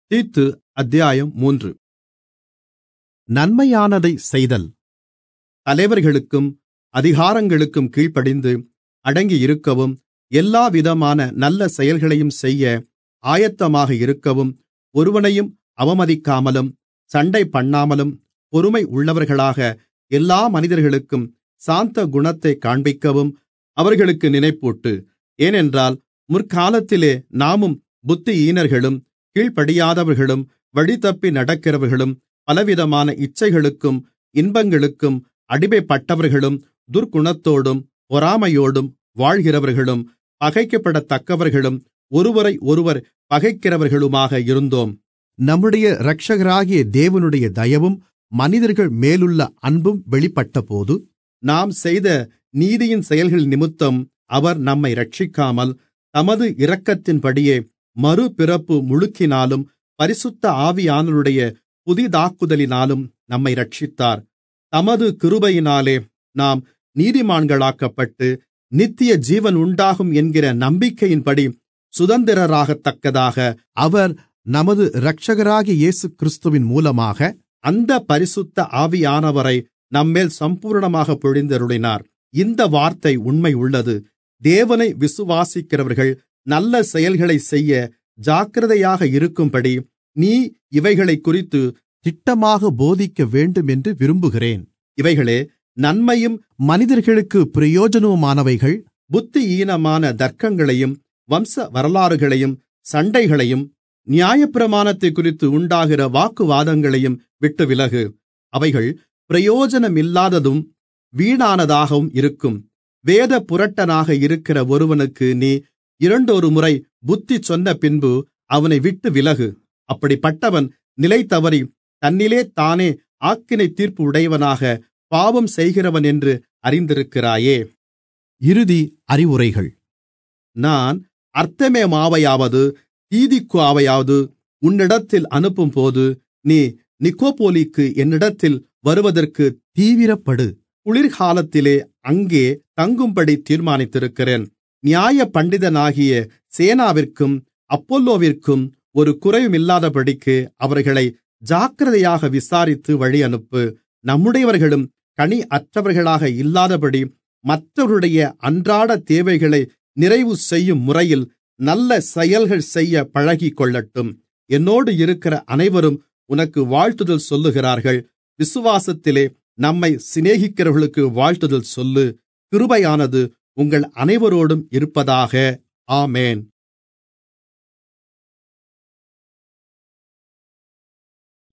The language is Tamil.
தீத்து அத்தியாயம் 3. நன்மையானதைச் செய்தல். தலைவர்களுக்கும் அதிகாரங்களுக்கும் கீழ்ப்படிந்து அடங்கியிருக்கவும், எல்லாவிதமான நல்ல செயல்களையும் செய்ய ஆயத்தமாக இருக்கவும், ஒருவனையும் அவமதிக்காமலும் சண்டைபண்ணாமலும் பொறுமை உள்ளவர்களாக எல்லா மனிதர்களுக்கும் சாந்த குணத்தைக் காண்பிக்கவும் அவர்களுக்கு நினைப்பூட்டு. ஏனென்றால் முற்காலத்திலே நாமும் புத்தியீனர்களும் கீழ்ப்படியாதவர்களும் வழிதப்பி நடக்கிறவர்களும் பலவிதமான இச்சைகளுக்கும் இன்பங்களுக்கும் அடிமைப்பட்டவர்களும் துர்க்குணத்தோடும் பொறாமையோடும் வாழ்கிறவர்களும் பகைக்கப்படத்தக்கவர்களும் ஒருவரையொருவர் பகைக்கிறவர்களுமாக இருந்தோம். நம்முடைய இரட்சகராகிய தேவனுடைய தயவும் மனிதர்கள் மேலுள்ள அன்பும் வெளிப்பட்டபோது, நாம் செய்த நீதியின் செயல்கள் நிமித்தம் அவர் நம்மை இரட்சிக்காமல் தமது இரக்கத்தின்படியே மறுபிறப்பு முழுக்கினாலும் பரிசுத்த ஆவியானவருடைய புதிதாக்குதலினாலும் நம்மை இரட்சித்தார். தமது கிருபையினாலே நாம் நீதிமான்களாக்கப்பட்டு நித்திய ஜீவன் உண்டாகும் என்கிற நம்பிக்கையின்படி சுதந்திரராகத்தக்கதாக அவர் நமது இரட்சகராகிய இயேசுகிறிஸ்துவின் மூலமாக அந்த பரிசுத்த ஆவியானவரை நம்மேல் சம்பூரணமாக பொழிந்தருளினார். இந்த வார்த்தை உண்மை உள்ளது. தேவனை விசுவாசிக்கிறவர்கள் நல்ல செயல்களைச் செய்ய ஜாக்கிரதையாக இருக்கும்படி நீ இவைகளைக்குறித்து திட்டமாக போதிக்க வேண்டுமென்று விரும்புகிறேன். இவைகளே நன்மையும் மனிதர்களுக்கு பிரயோஜனமுமானவைகள். புத்தியீனமான தர்க்கங்களையும் வம்ச வரலாறுகளையும் சண்டைகளையும் நியாயப்பிரமாணத்தைக் குறித்து உண்டாகிற வாக்குவாதங்களையும் விட்டு விலகு. அவைகள் பிரயோஜனமில்லாததும் வீணானதாகவும் இருக்கும். வேத புரட்டனாக இருக்கிற ஒருவனுக்கு நீ இரண்டொரு முறை புத்தி சொன்ன பின்பு அவனை விட்டு விலகு. அப்படிப்பட்டவன் நிலை தவறி தன்னிலே தானே ஆக்கினை தீர்ப்பு உடையவனாக பாவம் செய்கிறவன் என்று அறிந்திருக்கிறாயே. இறுதி அறிவுரைகள். நான் அர்த்தெமாவையாவது தீகிக்குவையாவது உன்னிடத்தில் அனுப்பும்போது நீ நிக்கோப்போலிக்கு என்னிடத்தில் வருவதற்கு தீவிரப்படு. குளிர்காலத்திலே அங்கே தங்கும்படி தீர்மானித்திருக்கிறேன். நியாய பண்டிதனாகிய சேனாவிற்கும் அப்பொல்லோவிற்கும் ஒரு குறைவுமில்லாதபடிக்கு அவர்களை ஜாக்கிரதையாக விசாரித்து வழியனுப்பு. நம்முடையவர்களும் கனி அற்றவர்களாக இல்லாதபடி மற்றவர்களுடைய அன்றாட தேவைகளை நிறைவு செய்யும் முறையில் நல்ல செயல்கள் செய்ய பழகிக்கொள்ளட்டும். என்னோடு இருக்கிற அனைவரும் உனக்கு வாழ்த்துதல் சொல்லுகிறார்கள். விசுவாசத்திலே நம்மை சிநேகிக்கிறவர்களுக்கு வாழ்த்துதல் சொல்லு. கிருபையானது உங்கள் அனைவரோடும் இருப்பதாக. ஆமென்.